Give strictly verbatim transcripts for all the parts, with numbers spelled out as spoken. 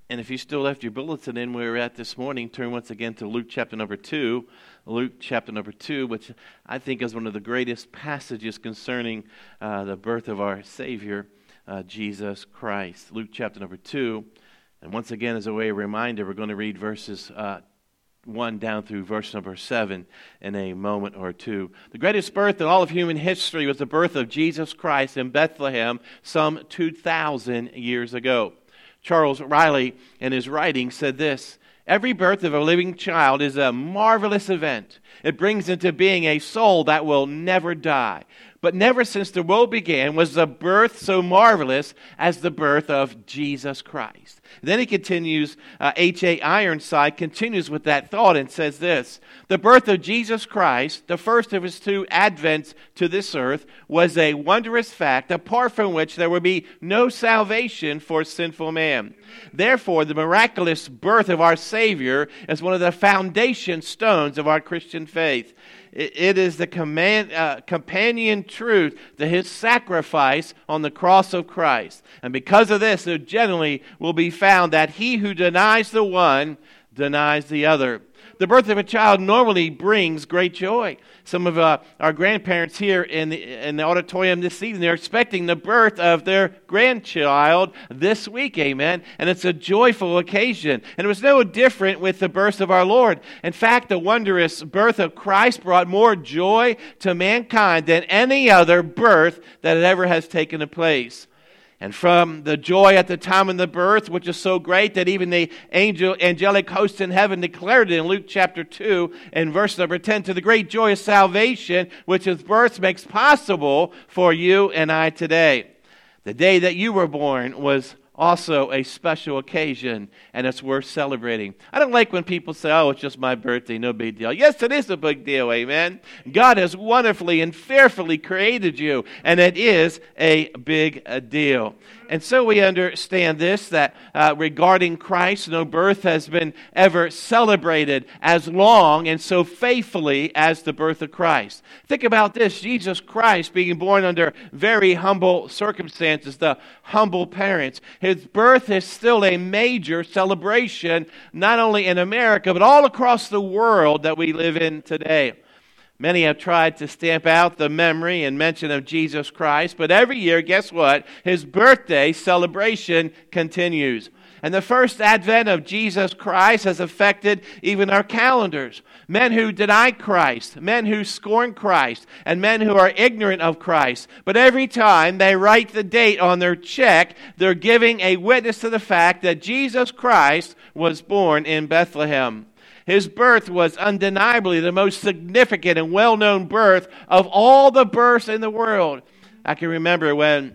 And if you still left your bulletin in where we're at this morning, turn once again to Luke chapter number two. Luke chapter number two, which I think is one of the greatest passages concerning uh, the birth of our Savior, uh, Jesus Christ. Luke chapter number two. And once again, as a way of reminder, we're going to read verses uh, one down through verse number seven in a moment or two. The greatest birth in all of human history was the birth of Jesus Christ in Bethlehem some two thousand years ago. Charles Riley, in his writing, said this: "Every birth of a living child is a marvelous event. It brings into being a soul that will never die. But never since the world began was a birth so marvelous as the birth of Jesus Christ." Then he continues, uh, H A Ironside continues with that thought and says this: "The birth of Jesus Christ, the first of his two advents to this earth, was a wondrous fact, apart from which there would be no salvation for sinful man. Therefore, the miraculous birth of our Savior is one of the foundation stones of our Christian faith. It is the command, uh, companion truth to his sacrifice on the cross of Christ. And because of this, it generally will be found that he who denies the one denies the other." The birth of a child normally brings great joy. Some of uh, our grandparents here in the, in the auditorium this evening, they're expecting the birth of their grandchild this week, amen? And it's a joyful occasion. And it was no different with the birth of our Lord. In fact, the wondrous birth of Christ brought more joy to mankind than any other birth that ever has taken place. And from the joy at the time of the birth, which is so great that even the angel, angelic hosts in heaven declared it in Luke chapter two and verse number ten, to the great joy of salvation, which his birth makes possible for you and I today. The day that you were born was also a special occasion, and it's worth celebrating. I don't like when people say, "Oh, it's just my birthday, no big deal." Yes, it is a big deal, amen? God has wonderfully and fearfully created you, and it is a big deal. And so we understand this, that uh, regarding Christ, no birth has been ever celebrated as long and so faithfully as the birth of Christ. Think about this: Jesus Christ being born under very humble circumstances, the humble parents. His birth is still a major celebration, not only in America, but all across the world that we live in today. Many have tried to stamp out the memory and mention of Jesus Christ, but every year, guess what? His birthday celebration continues. And the first advent of Jesus Christ has affected even our calendars. Men who deny Christ, men who scorn Christ, and men who are ignorant of Christ. But every time they write the date on their check, they're giving a witness to the fact that Jesus Christ was born in Bethlehem. His birth was undeniably the most significant and well-known birth of all the births in the world. I can remember when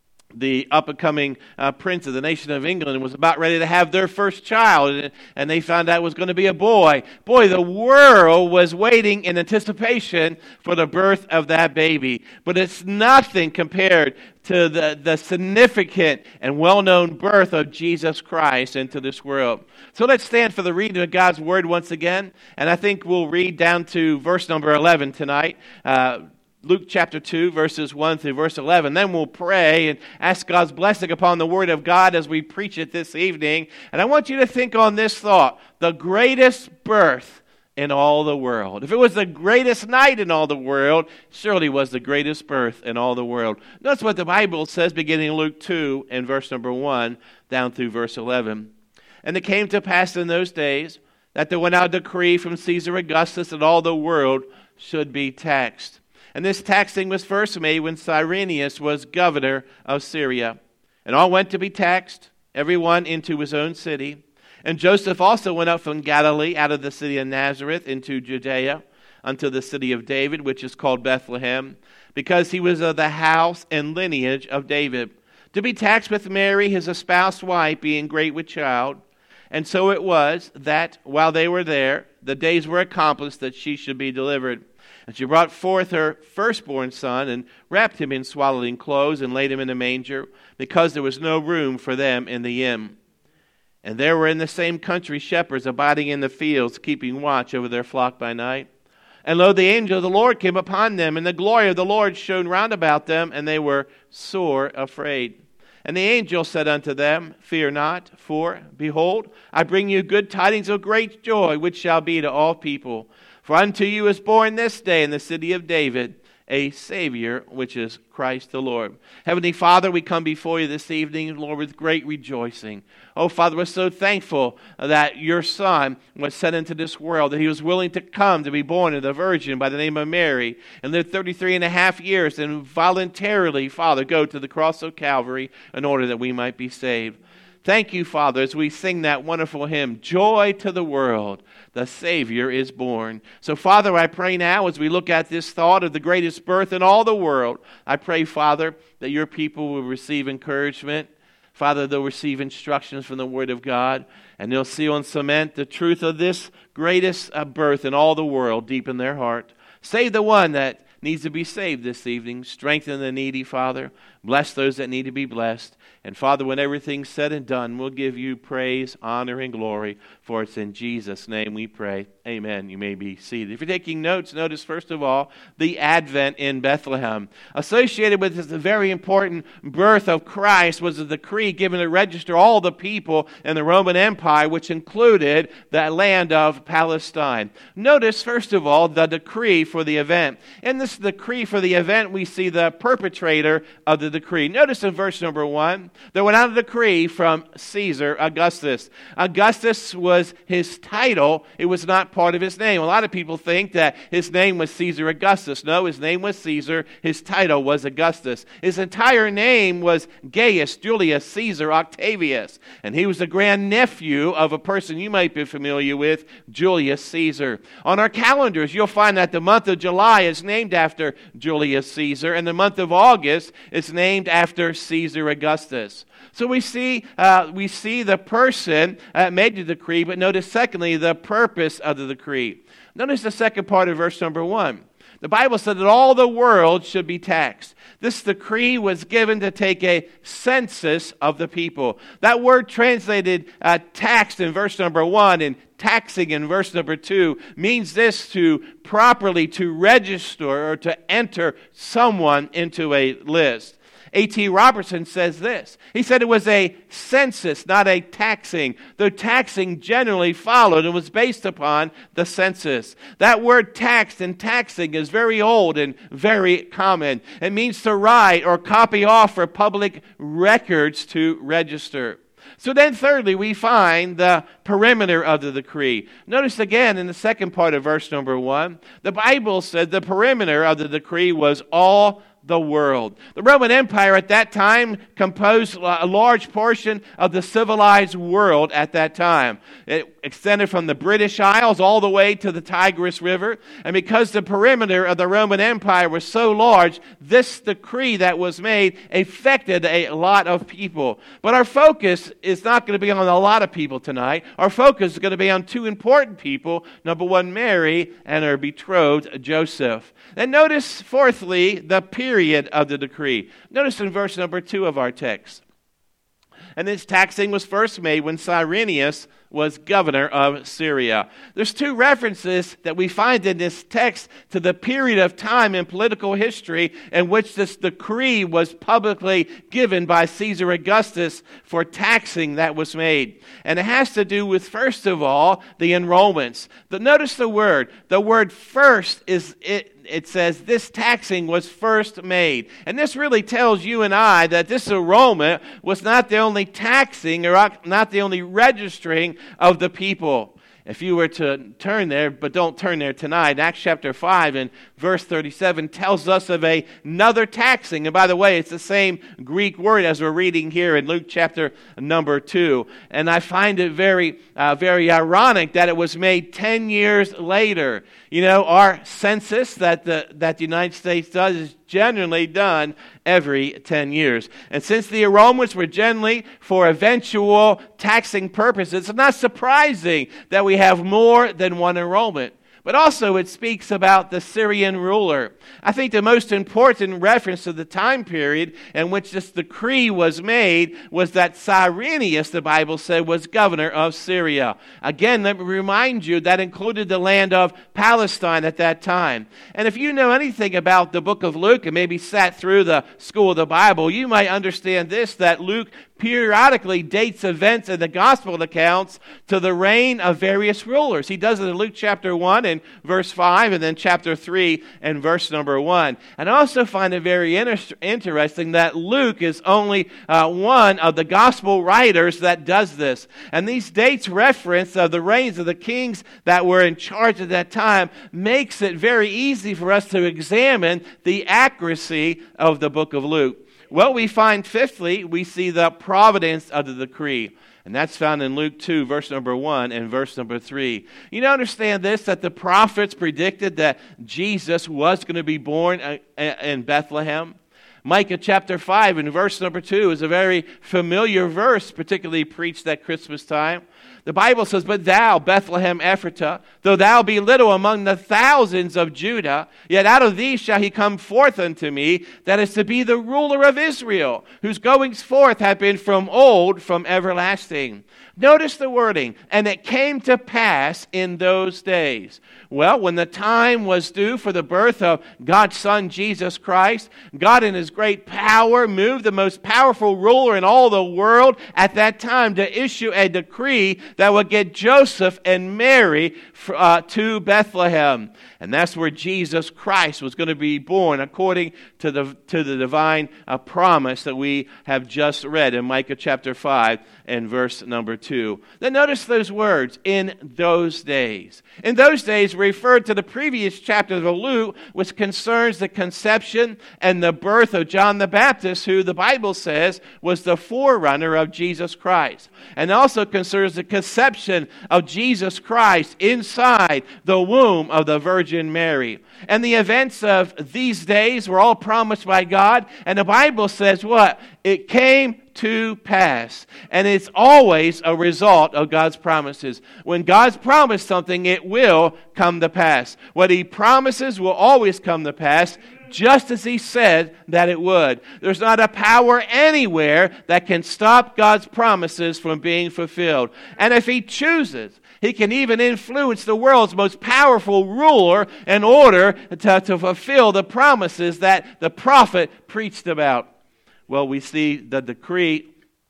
the up-and-coming uh, prince of the nation of England was about ready to have their first child, and, and they found out it was going to be a boy. Boy, the world was waiting in anticipation for the birth of that baby. But it's nothing compared to the, the significant and well-known birth of Jesus Christ into this world. So let's stand for the reading of God's Word once again, and I think we'll read down to verse number eleven tonight. Uh, Luke chapter two, verses one through verse eleven. Then we'll pray and ask God's blessing upon the Word of God as we preach it this evening. And I want you to think on this thought: the greatest birth in all the world. If it was the greatest night in all the world, surely was the greatest birth in all the world. Notice what the Bible says beginning in Luke two and verse number one down through verse eleven. "And it came to pass in those days that there went out a decree from Caesar Augustus that all the world should be taxed. And this taxing was first made when Cyrenius was governor of Syria. And all went to be taxed, every one into his own city. And Joseph also went up from Galilee out of the city of Nazareth into Judea, unto the city of David, which is called Bethlehem, because he was of the house and lineage of David, to be taxed with Mary, his espoused wife, being great with child. And so it was that while they were there, the days were accomplished that she should be delivered. And she brought forth her firstborn son, and wrapped him in swaddling clothes, and laid him in a manger, because there was no room for them in the inn. And there were in the same country shepherds abiding in the fields, keeping watch over their flock by night. And lo, the angel of the Lord came upon them, and the glory of the Lord shone round about them, and they were sore afraid. And the angel said unto them, Fear not, for, behold, I bring you good tidings of great joy, which shall be to all people. For unto you is born this day in the city of David a Savior, which is Christ the Lord. Heavenly Father, we come before you this evening, Lord, with great rejoicing. Oh, Father, we're so thankful that your Son was sent into this world, that he was willing to come to be born of the Virgin by the name of Mary, and live thirty-three and a half years, and voluntarily, Father, go to the cross of Calvary in order that we might be saved. Thank you, Father, as we sing that wonderful hymn, Joy to the World, the Savior is born. So, Father, I pray now as we look at this thought of the greatest birth in all the world, I pray, Father, that your people will receive encouragement. Father, they'll receive instructions from the Word of God, and they'll seal and cement the truth of this greatest birth in all the world deep in their heart. Save the one that needs to be saved this evening. Strengthen the needy, Father. Bless those that need to be blessed. And Father, when everything's said and done, we'll give you praise, honor, and glory, for it's in Jesus' name we pray. Amen. You may be seated. If you're taking notes, notice first of all the Advent in Bethlehem. Associated with this very important birth of Christ was a decree given to register all the people in the Roman Empire, which included the land of Palestine. Notice first of all the decree for the event. In this decree for the event, we see the perpetrator of the decree. Notice in verse number one, there went out a decree from Caesar Augustus. Augustus was his title. It was not part of his name. A lot of people think that his name was Caesar Augustus. No, his name was Caesar. His title was Augustus. His entire name was Gaius Julius Caesar Octavius. And he was the grandnephew of a person you might be familiar with, Julius Caesar. On our calendars, you'll find that the month of July is named after Julius Caesar, and the month of August is named after Caesar Augustus. So we see uh, we see the person uh, made the decree, but notice secondly the purpose of the decree. Notice the second part of verse number one. The Bible said that all the world should be taxed. This decree was given to take a census of the people. That word translated uh, taxed in verse number one and taxing in verse number two means this: to properly to register or to enter someone into a list. A T Robertson says this. He said it was a census, not a taxing, though taxing generally followed and was based upon the census. That word taxed and taxing is very old and very common. It means to write or copy off for public records to register. So then thirdly, we find the perimeter of the decree. Notice again in the second part of verse number one, the Bible said the perimeter of the decree was all the world. The Roman Empire at that time composed a large portion of the civilized world at that time. It extended from the British Isles all the way to the Tigris River. And because the perimeter of the Roman Empire was so large, this decree that was made affected a lot of people. But our focus is not going to be on a lot of people tonight. Our focus is going to be on two important people. Number one, Mary and her betrothed, Joseph. And notice, fourthly, the period of the decree. Notice in verse number two of our text. And this taxing was first made when Cyrenius was governor of Syria. There's two references that we find in this text to the period of time in political history in which this decree was publicly given by Caesar Augustus for taxing that was made. And it has to do with, first of all, the enrollments. The, notice the word. The word first is it. It says this taxing was first made. And this really tells you and I that this enrollment was not the only taxing or not the only registering of the people. If you were to turn there, but don't turn there tonight, Acts chapter five and verse thirty-seven tells us of a, another taxing. And by the way, it's the same Greek word as we're reading here in Luke chapter number two. And I find it very, uh, very ironic that it was made ten years later. You know, our census that the, that the United States does is generally done every ten years. And since the enrollments were generally for eventual taxing purposes, it's not surprising that we have more than one enrollment. but also it speaks about the Syrian ruler. I think the most important reference to the time period in which this decree was made was that Cyrenius, the Bible said, was governor of Syria. Again, let me remind you, that included the land of Palestine at that time. And if you know anything about the book of Luke and maybe sat through the school of the Bible, you might understand this, that Luke periodically dates events in the gospel accounts to the reign of various rulers. He does it in Luke chapter one and verse five, and then chapter three and verse number one. And I also find it very inter- interesting that Luke is only uh, one of the gospel writers that does this. And these dates reference of the reigns of the kings that were in charge at that time makes it very easy for us to examine the accuracy of the book of Luke. Well, we find, fifthly, we see the providence of the decree. And that's found in Luke two, verse number one and verse number three. You know, understand this, that the prophets predicted that Jesus was going to be born in Bethlehem. Micah chapter five and verse number two is a very familiar verse, particularly preached at Christmas time. The Bible says, "But thou, Bethlehem Ephratah, though thou be little among the thousands of Judah, yet out of thee shall he come forth unto me, that is to be the ruler of Israel, whose goings forth have been from old, from everlasting." Notice the wording, "and it came to pass in those days." Well, when the time was due for the birth of God's Son, Jesus Christ, God in His great power moved the most powerful ruler in all the world at that time to issue a decree that would get Joseph and Mary uh, to Bethlehem. And that's where Jesus Christ was going to be born according to the, to the divine uh, promise that we have just read in Micah chapter five and verse number two. Then notice those words, "in those days." In those days referred to the previous chapter of Luke, which concerns the conception and the birth of John the Baptist, who the Bible says was the forerunner of Jesus Christ. And also concerns the conception of Jesus Christ inside the womb of the Virgin Mary. And the events of these days were all promised by God. And the Bible says what? It came to pass. And it's always a result of God's promises. When God's promised something, it will come to pass. What He promises will always come to pass, just as He said that it would. There's not a power anywhere that can stop God's promises from being fulfilled. And if He chooses, He can even influence the world's most powerful ruler in order to, to fulfill the promises that the prophet preached about. Well, we see the decree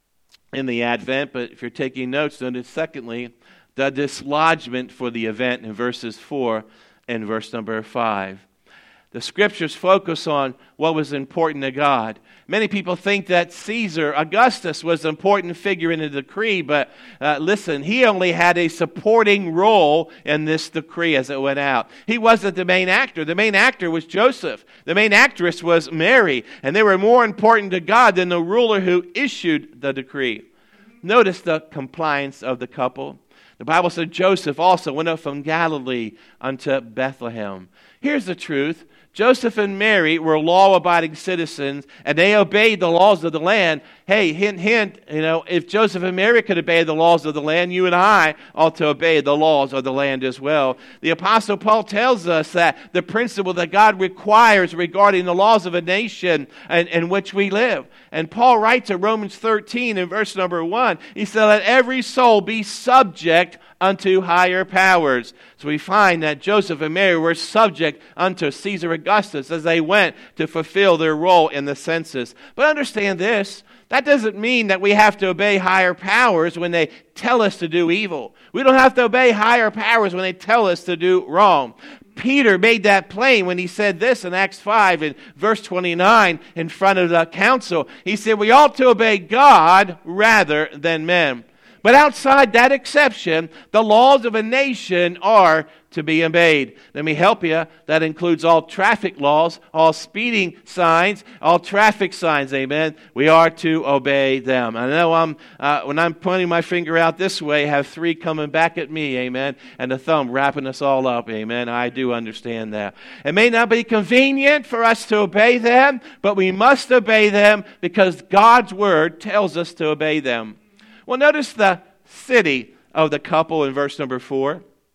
in the Advent, but if you're taking notes, notice secondly, the dislodgement for the event in verses four and verse number five. The Scriptures focus on what was important to God. Many people think that Caesar Augustus was an important figure in the decree, but uh, listen, he only had a supporting role in this decree as it went out. He wasn't the main actor. The main actor was Joseph. The main actress was Mary, and they were more important to God than the ruler who issued the decree. Notice the compliance of the couple. The Bible said Joseph also went up from Galilee unto Bethlehem. Here's the truth. Joseph and Mary were law-abiding citizens, and they obeyed the laws of the land. Hey, hint, hint, you know, if Joseph and Mary could obey the laws of the land, you and I ought to obey the laws of the land as well. The Apostle Paul tells us that the principle that God requires regarding the laws of a nation in, in which we live. And Paul writes in Romans thirteen in verse number one, he said, "Let every soul be subject unto higher powers." So we find that Joseph and Mary were subject unto Caesar Augustus as they went to fulfill their role in the census. But understand this, that doesn't mean that we have to obey higher powers when they tell us to do evil. We don't have to obey higher powers when they tell us to do wrong. Peter made that plain when he said this in Acts five in verse twenty-nine in front of the council. He said, "We ought to obey God rather than men." But outside that exception, the laws of a nation are to be obeyed. Let me help you. That includes all traffic laws, all speeding signs, all traffic signs, amen. We are to obey them. I know I'm uh, when I'm pointing my finger out this way, I have three coming back at me, amen, and the thumb wrapping us all up, amen. I do understand that. It may not be convenient for us to obey them, but we must obey them because God's word tells us to obey them. Well, notice the city of the couple in verse number four.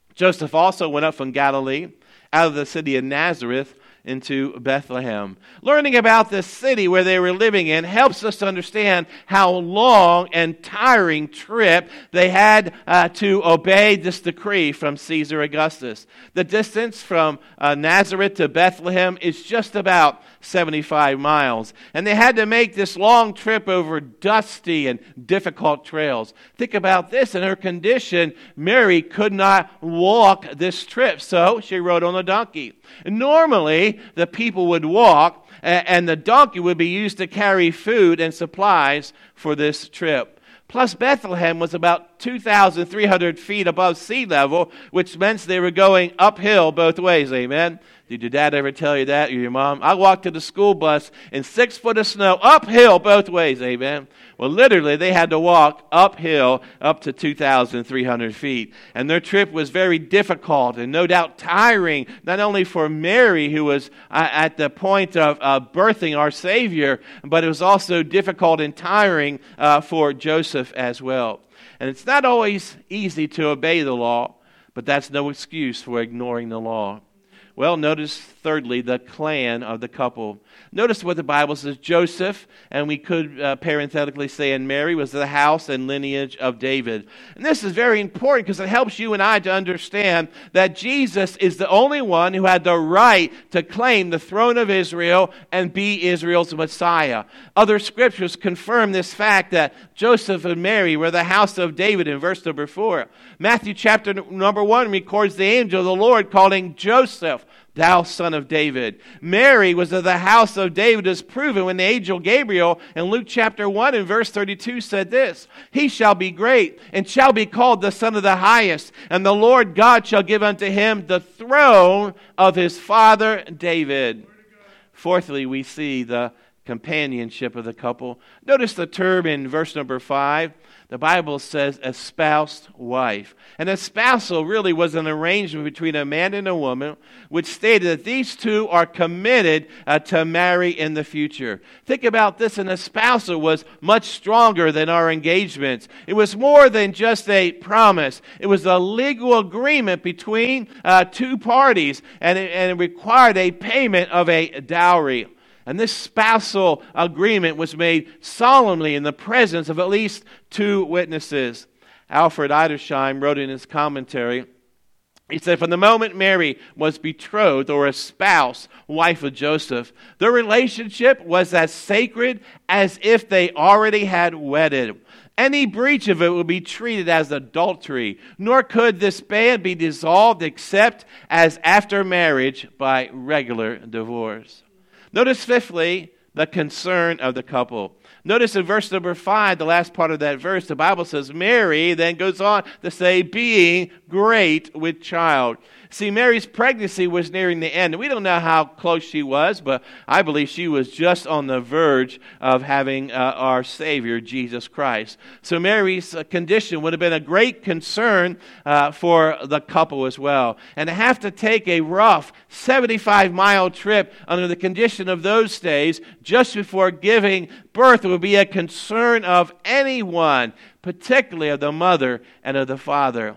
Joseph also went up from Galilee, out of the city of Nazareth, into Bethlehem. Learning about this city where they were living in helps us to understand how long and tiring trip they had uh, to obey this decree from Caesar Augustus. The distance from uh, Nazareth to Bethlehem is just about seventy-five miles. And they had to make this long trip over dusty and difficult trails. Think about this. In her condition, Mary could not walk this trip, so she rode on a donkey. Normally, the people would walk, and the donkey would be used to carry food and supplies for this trip. Plus, Bethlehem was about two thousand three hundred feet above sea level, which meant they were going uphill both ways, amen? Did your dad ever tell you that, or your mom? I walked to the school bus in six foot of snow, uphill both ways, amen? Well, literally, they had to walk uphill up to two thousand three hundred feet. And their trip was very difficult and no doubt tiring, not only for Mary, who was uh, at the point of uh, birthing our Savior, but it was also difficult and tiring uh, for Joseph as well. And it's not always easy to obey the law, but that's no excuse for ignoring the law. Well, notice thirdly, the clan of the couple. Notice what the Bible says. Joseph, and we could uh, parenthetically say, and Mary, was the house and lineage of David. And this is very important because it helps you and I to understand that Jesus is the only one who had the right to claim the throne of Israel and be Israel's Messiah. Other scriptures confirm this fact that Joseph and Mary were the house of David in verse number four. Matthew chapter number one records the angel of the Lord calling Joseph, thou son of David. Mary was of the house of David, as proven when the angel Gabriel in Luke chapter one and verse thirty-two said this, he shall be great and shall be called the Son of the Highest, and the Lord God shall give unto him the throne of his father David. Fourthly, we see the companionship of the couple. Notice the term in verse number five. The Bible says espoused wife. And espousal really was an arrangement between a man and a woman, which stated that these two are committed uh, to marry in the future. Think about this. An espousal was much stronger than our engagements. It was more than just a promise. It was a legal agreement between uh, two parties, and it, and it required a payment of a dowry. And this spousal agreement was made solemnly in the presence of at least two witnesses. Alfred Edersheim wrote in his commentary, he said, from the moment Mary was betrothed or espoused, wife of Joseph, their relationship was as sacred as if they already had wedded. Any breach of it would be treated as adultery, nor could this band be dissolved except as after marriage by regular divorce. Notice fifthly, the concern of the couple. Notice in verse number five, the last part of that verse, the Bible says, Mary then goes on to say, being great with child. See, Mary's pregnancy was nearing the end. We don't know how close she was, but I believe she was just on the verge of having uh, our Savior, Jesus Christ. So Mary's uh, condition would have been a great concern uh, for the couple as well. And to have to take a rough seventy-five mile trip under the condition of those days just before giving birth would be a concern of anyone, particularly of the mother and of the father.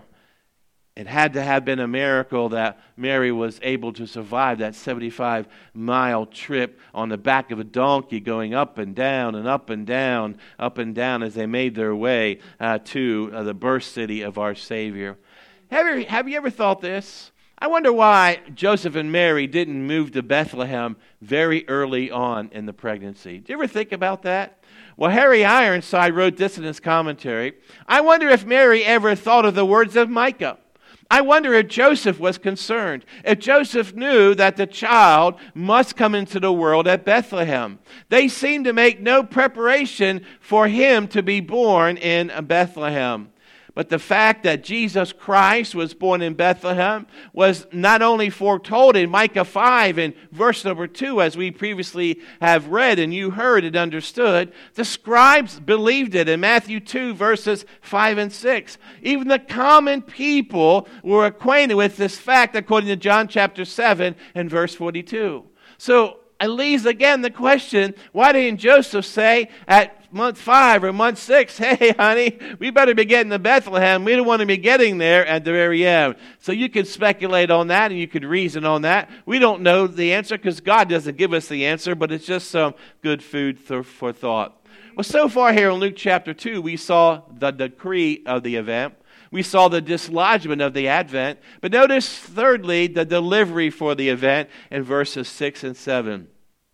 It had to have been a miracle that Mary was able to survive that seventy-five mile trip on the back of a donkey, going up and down and up and down, up and down as they made their way uh, to uh, the birth city of our Savior. Have you, have you ever thought this? I wonder why Joseph and Mary didn't move to Bethlehem very early on in the pregnancy. Do you ever think about that? Well, Harry Ironside wrote this in his commentary. I wonder if Mary ever thought of the words of Micah. I wonder if Joseph was concerned, if Joseph knew that the child must come into the world at Bethlehem. They seem to make no preparation for him to be born in Bethlehem. But the fact that Jesus Christ was born in Bethlehem was not only foretold in Micah five and verse number two, as we previously have read and you heard and understood. The scribes believed it in Matthew two, verses five and six. Even the common people were acquainted with this fact according to John chapter seven and verse forty-two. So it leaves again the question, why didn't Joseph say at month five or month six, hey, honey, we better be getting to Bethlehem. We don't want to be getting there at the very end. So you could speculate on that and you could reason on that. We don't know the answer because God doesn't give us the answer, but it's just some good food th- for thought. Well, so far here in Luke chapter two, we saw the decree of the event. We saw the dislodgement of the advent. But notice, thirdly, the delivery for the event in verses six and seven.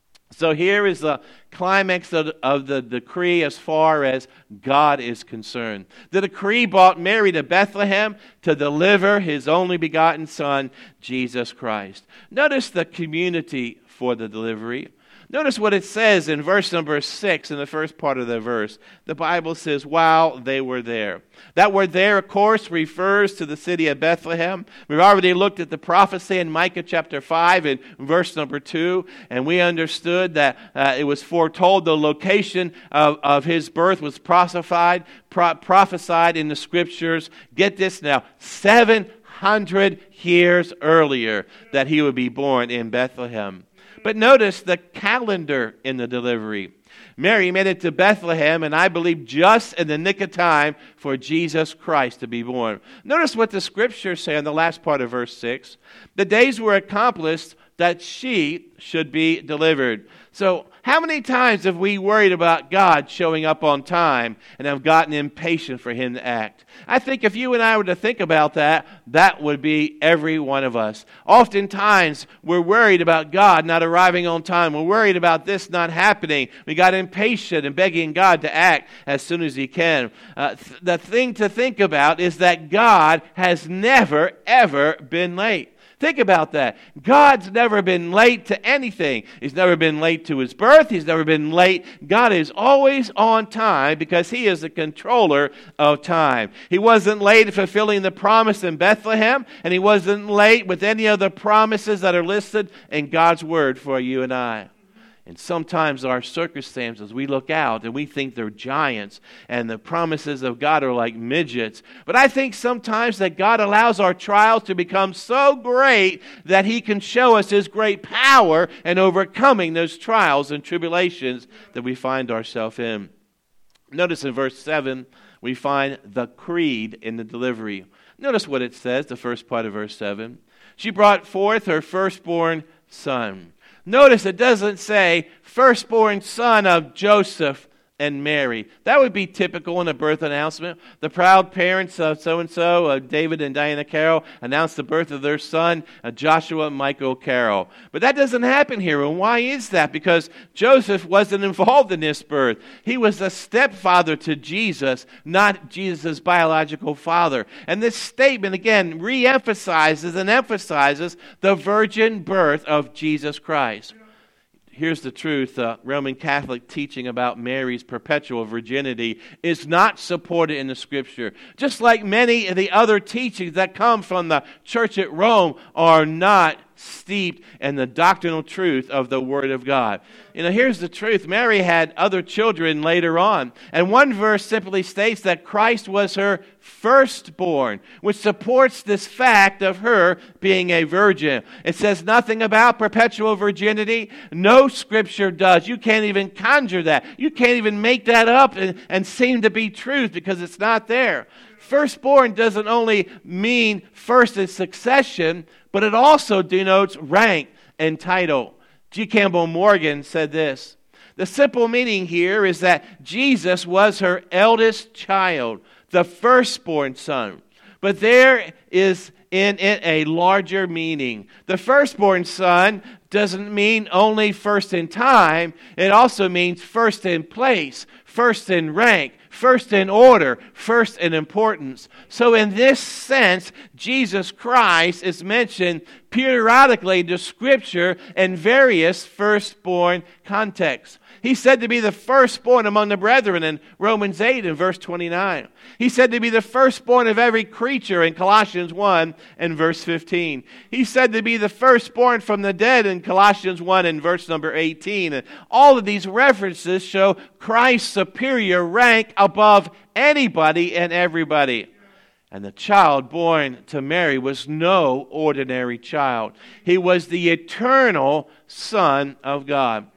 So here is the climax of, of the decree as far as God is concerned. The decree brought Mary to Bethlehem to deliver his only begotten Son, Jesus Christ. Notice the community for the delivery. Notice what it says in verse number six, in the first part of the verse. The Bible says, while they were there. That word there, of course, refers to the city of Bethlehem. We've already looked at the prophecy in Micah chapter five and verse number two, and we understood that uh, it was foretold the location of, of his birth was prophesied, pro- prophesied in the scriptures. Get this now, seven hundred years earlier that he would be born in Bethlehem. But notice the calendar in the delivery. Mary made it to Bethlehem, and I believe just in the nick of time for Jesus Christ to be born. Notice what the scriptures say in the last part of verse six. The days were accomplished that she should be delivered. So how many times have we worried about God showing up on time and have gotten impatient for him to act? I think if you and I were to think about that, that would be every one of us. Oftentimes, we're worried about God not arriving on time. We're worried about this not happening. We got impatient and begging God to act as soon as he can. Uh, th- the thing to think about is that God has never, ever been late. Think about that. God's never been late to anything. He's never been late to his birth. He's never been late. God is always on time because he is the controller of time. He wasn't late in fulfilling the promise in Bethlehem, and he wasn't late with any of the promises that are listed in God's word for you and I. And sometimes our circumstances, we look out and we think they're giants and the promises of God are like midgets. But I think sometimes that God allows our trials to become so great that he can show us his great power in overcoming those trials and tribulations that we find ourselves in. Notice in verse seven, we find the creed in the delivery. Notice what it says, the first part of verse seven. She brought forth her firstborn son. Notice it doesn't say firstborn son of Joseph and Mary. That would be typical in a birth announcement. The proud parents of so-and-so, uh, David and Diana Carroll, announced the birth of their son, uh, Joshua Michael Carroll. But that doesn't happen here. And why is that? Because Joseph wasn't involved in this birth. He was a stepfather to Jesus, not Jesus' biological father. And this statement, again, re-emphasizes and emphasizes the virgin birth of Jesus Christ. Here's the truth. Uh, Roman Catholic teaching about Mary's perpetual virginity is not supported in the Scripture. Just like many of the other teachings that come from the church at Rome are not steeped in the doctrinal truth of the Word of God. You know, here's the truth. Mary had other children later on. And one verse simply states that Christ was her firstborn, which supports this fact of her being a virgin. It says nothing about perpetual virginity. No Scripture does. You can't even conjure that. You can't even make that up and, and seem to be truth because it's not there. Firstborn doesn't only mean first in succession, but it also denotes rank and title. G. Campbell Morgan said this: the simple meaning here is that Jesus was her eldest child, the firstborn son. But there is in it a larger meaning. The firstborn son doesn't mean only first in time. It also means first in place, first in rank, first in order, first in importance. So in this sense, Jesus Christ is mentioned periodically in the Scripture in various firstborn contexts. He's said to be the firstborn among the brethren in Romans eight and verse twenty-nine. He's said to be the firstborn of every creature in Colossians one and verse fifteen. He's said to be the firstborn from the dead in Colossians one and verse number eighteen. And all of these references show Christ's superior rank above anybody and everybody. And the child born to Mary was no ordinary child. He was the eternal Son of God.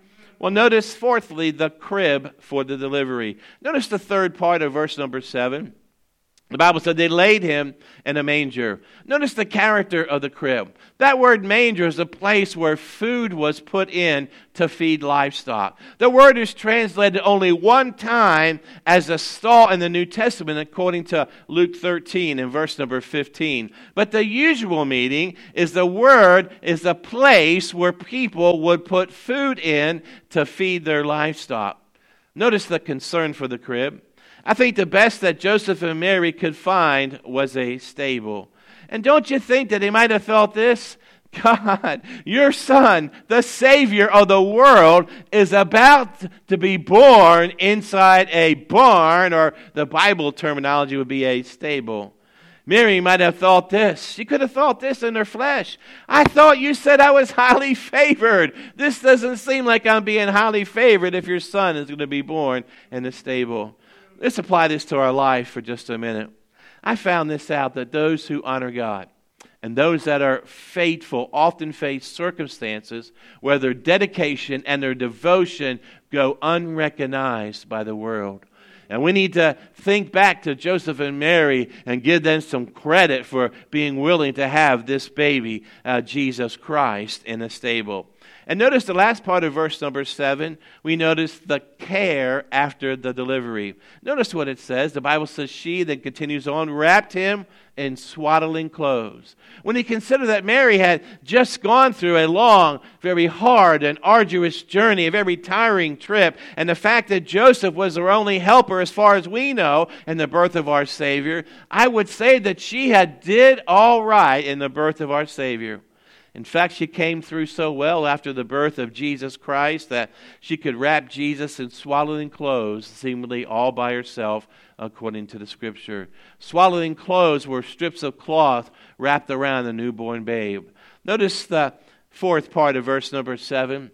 Well, notice fourthly, the crib for the delivery. Notice the third part of verse number seven. The Bible said they laid him in a manger. Notice the character of the crib. That word manger is a place where food was put in to feed livestock. The word is translated only one time as a stall in the New Testament, according to Luke thirteen in verse number fifteen. But the usual meaning is the word is a place where people would put food in to feed their livestock. Notice the concern for the crib. I think the best that Joseph and Mary could find was a stable. And don't you think that they might have felt this? God, your son, the Savior of the world, is about to be born inside a barn, or the Bible terminology would be a stable. Mary might have thought this. She could have thought this in her flesh. I thought you said I was highly favored. This doesn't seem like I'm being highly favored if your son is going to be born in the stable. Let's apply this to our life for just a minute. I found this out, that those who honor God and those that are faithful often face circumstances where their dedication and their devotion go unrecognized by the world. And we need to think back to Joseph and Mary and give them some credit for being willing to have this baby, uh, Jesus Christ, in a stable. And notice the last part of verse number seven, we notice the care after the delivery. Notice what it says. The Bible says she, then continues on, wrapped him in swaddling clothes. When you consider that Mary had just gone through a long, very hard and arduous journey, a very tiring trip, and the fact that Joseph was her only helper as far as we know in the birth of our Savior, I would say that she had did all right in the birth of our Savior. In fact, she came through so well after the birth of Jesus Christ that she could wrap Jesus in swaddling clothes, seemingly all by herself, according to the Scripture. Swaddling clothes were strips of cloth wrapped around the newborn babe. Notice the fourth part of verse number seven,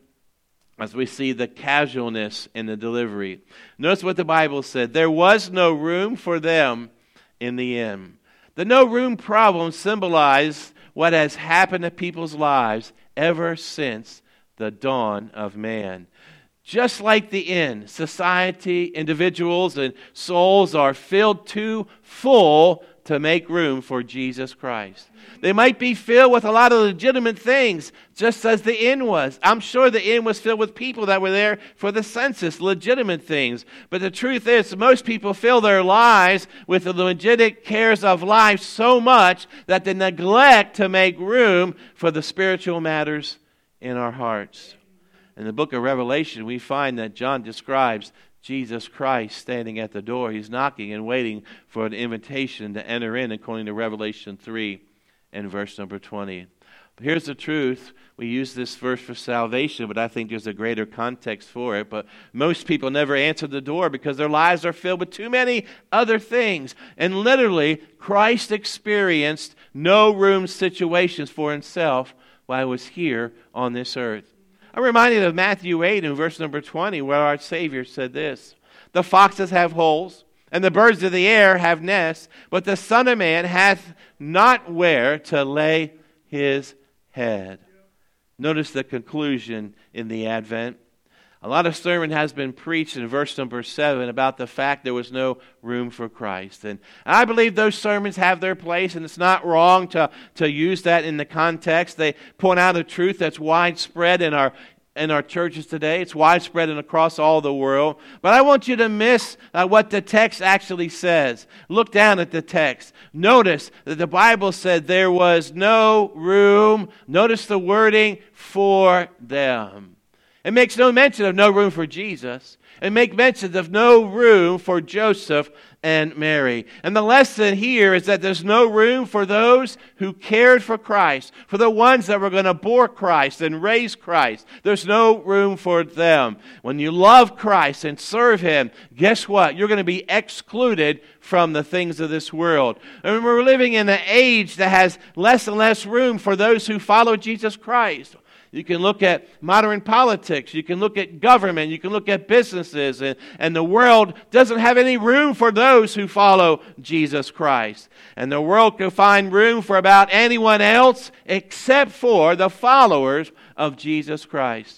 as we see the casualness in the delivery. Notice what the Bible said. There was no room for them in the inn. The no room problem symbolized what has happened to people's lives ever since the dawn of man. Just like the inn, society, individuals, and souls are filled too full to make room for Jesus Christ. They might be filled with a lot of legitimate things, just as the inn was. I'm sure the inn was filled with people that were there for the census, legitimate things. But the truth is, most people fill their lives with the legitimate cares of life so much that they neglect to make room for the spiritual matters in our hearts. In the book of Revelation, we find that John describes Jesus Christ standing at the door. He's knocking and waiting for an invitation to enter in, according to Revelation three and verse number twenty. But here's the truth. We use this verse for salvation, but I think there's a greater context for it. But most people never answer the door because their lives are filled with too many other things. And literally, Christ experienced no room situations for himself while he was here on this earth. I'm reminded of Matthew eight in verse number twenty, where our Savior said this: the foxes have holes, and the birds of the air have nests, but the Son of Man hath not where to lay his head. Notice the conclusion in the Advent. A lot of sermon has been preached in verse number seven about the fact there was no room for Christ. And I believe those sermons have their place, and it's not wrong to, to use that in the context. They point out a truth that's widespread in our in our churches today. It's widespread and across all the world. But I want you to miss uh, what the text actually says. Look down at the text. Notice that the Bible said there was no room. Notice the wording, for them. It makes no mention of no room for Jesus. It makes mention of no room for Joseph and Mary. And the lesson here is that there's no room for those who cared for Christ, for the ones that were going to bore Christ and raise Christ. There's no room for them. When you love Christ and serve Him, guess what? You're going to be excluded from the things of this world. And we're living in an age that has less and less room for those who follow Jesus Christ. You can look at modern politics. You can look at government. You can look at businesses. And, and the world doesn't have any room for those who follow Jesus Christ. And the world can find room for about anyone else except for the followers of Jesus Christ.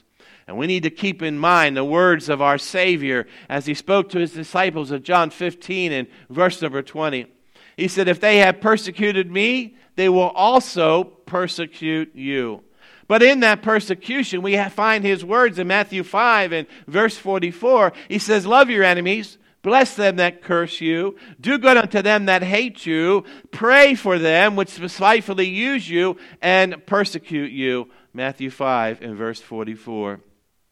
And we need to keep in mind the words of our Savior as he spoke to his disciples in John fifteen and verse number twenty. He said, if they have persecuted me, they will also persecute you. But in that persecution, we find his words in Matthew five and verse forty-four. He says, love your enemies, bless them that curse you, do good unto them that hate you, pray for them which spitefully use you and persecute you. Matthew five and verse forty-four.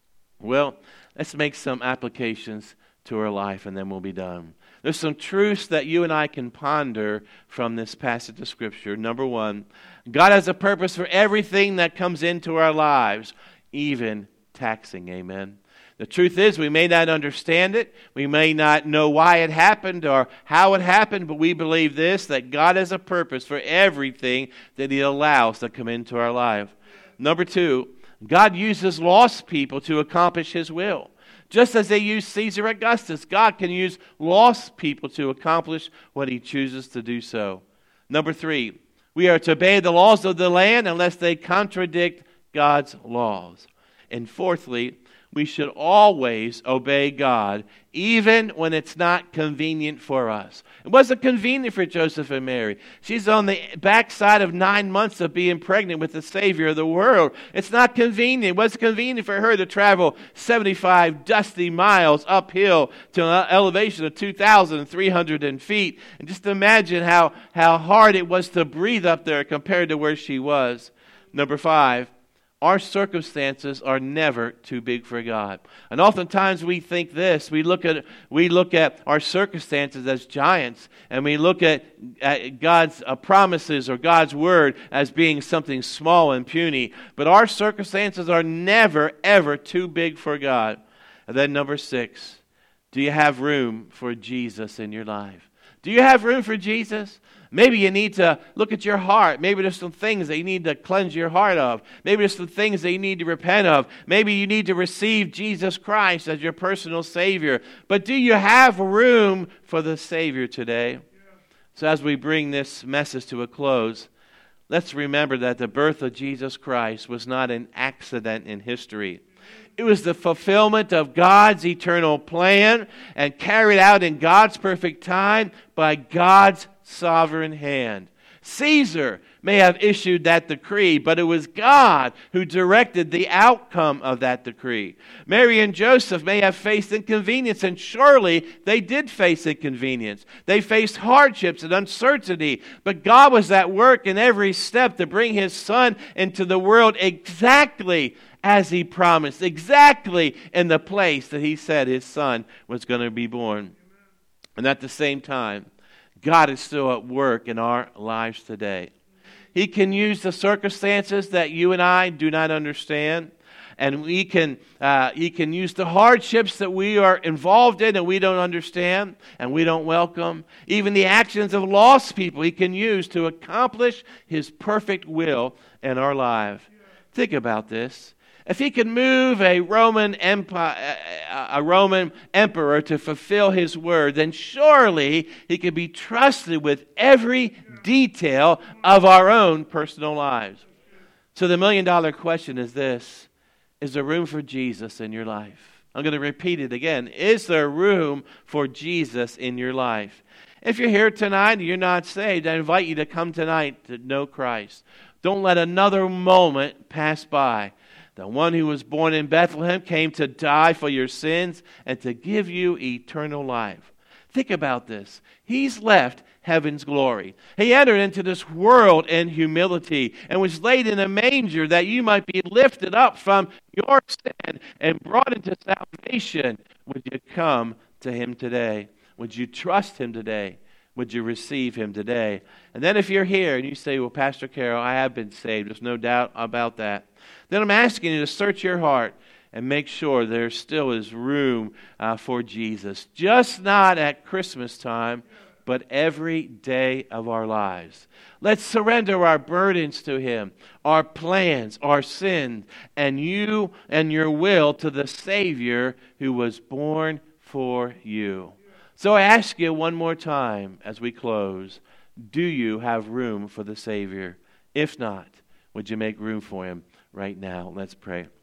Well, let's make some applications to our life and then we'll be done. There's some truths that you and I can ponder from this passage of Scripture. Number one, God has a purpose for everything that comes into our lives, even taxing. Amen. The truth is, we may not understand it. We may not know why it happened or how it happened, but we believe this, that God has a purpose for everything that he allows to come into our life. Number two, God uses lost people to accomplish his will. Just as they used Caesar Augustus, God can use lost people to accomplish what he chooses to do so. Number three, we are to obey the laws of the land unless they contradict God's laws. And fourthly, we should always obey God, even when it's not convenient for us. It wasn't convenient for Joseph and Mary. She's on the backside of nine months of being pregnant with the Savior of the world. It's not convenient. It wasn't convenient for her to travel seventy-five dusty miles uphill to an elevation of two thousand three hundred feet. And just imagine how, how hard it was to breathe up there compared to where she was. Number five, our circumstances are never too big for God. And oftentimes we think this, we look at we look at our circumstances as giants, and we look at, at God's uh, promises or God's word as being something small and puny. But our circumstances are never, ever too big for God. And then number six, do you have room for Jesus in your life? Do you have room for Jesus? Maybe you need to look at your heart. Maybe there's some things that you need to cleanse your heart of. Maybe there's some things that you need to repent of. Maybe you need to receive Jesus Christ as your personal Savior. But do you have room for the Savior today? Yeah. So as we bring this message to a close, let's remember that the birth of Jesus Christ was not an accident in history. It was the fulfillment of God's eternal plan and carried out in God's perfect time by God's sovereign hand. Caesar may have issued that decree, but it was God who directed the outcome of that decree. Mary and Joseph may have faced inconvenience, and surely they did face inconvenience. They faced hardships and uncertainty, but God was at work in every step to bring his Son into the world exactly as he promised, exactly in the place that he said his Son was going to be born. And at the same time, God is still at work in our lives today. He can use the circumstances that you and I do not understand, and we can uh, He can use the hardships that we are involved in and we don't understand and we don't welcome. Even the actions of lost people He can use to accomplish His perfect will in our life. Think about this. If he could move a Roman empire, a Roman emperor to fulfill his word, then surely he could be trusted with every detail of our own personal lives. So the million dollar question is this: is there room for Jesus in your life? I'm going to repeat it again. Is there room for Jesus in your life? If you're here tonight and you're not saved, I invite you to come tonight to know Christ. Don't let another moment pass by. The one who was born in Bethlehem came to die for your sins and to give you eternal life. Think about this. He's left heaven's glory. He entered into this world in humility and was laid in a manger that you might be lifted up from your sin and brought into salvation. Would you come to him today? Would you trust him today? Would you receive him today? And then if you're here and you say, well, Pastor Carroll, I have been saved. There's no doubt about that. Then I'm asking you to search your heart and make sure there still is room uh, for Jesus. Just not at Christmas time, but every day of our lives. Let's surrender our burdens to him, our plans, our sins, and you and your will to the Savior who was born for you. So I ask you one more time as we close, do you have room for the Savior? If not, would you make room for him right now? Let's pray.